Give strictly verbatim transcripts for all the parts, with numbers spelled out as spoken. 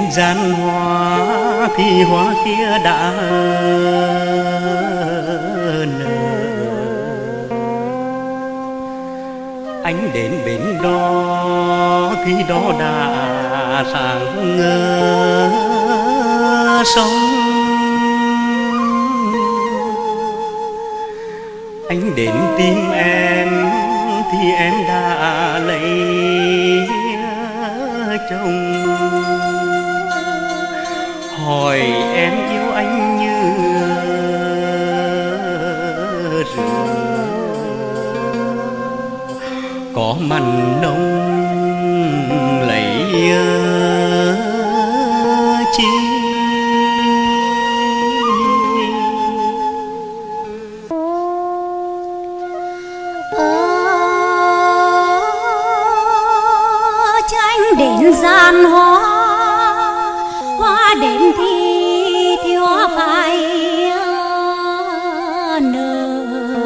gian hoa thì hoa kia đã nở. Anh đến bên đó thì đó đã sáng ngơ sông. Anh đến tìm em thì em đã lấy chồng. Hỏi em yêu anh như rượu có mặn nồng lấy chi. Đến gian hoa, hoa đến thì thì hoa phải nở.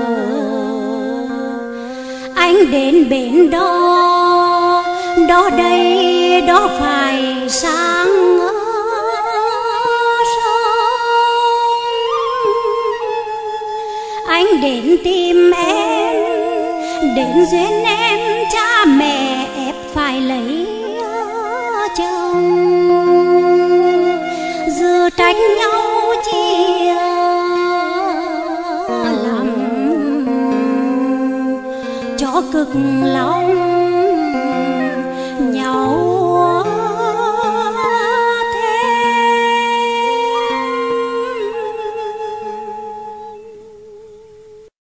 Anh đến bên đó, đó đây đó phải sáng sớm. Anh đến tìm em, đến duyên em cha mẹ ép phải lấy chồng. Giờ trách nhau chia lắm cho cực lòng.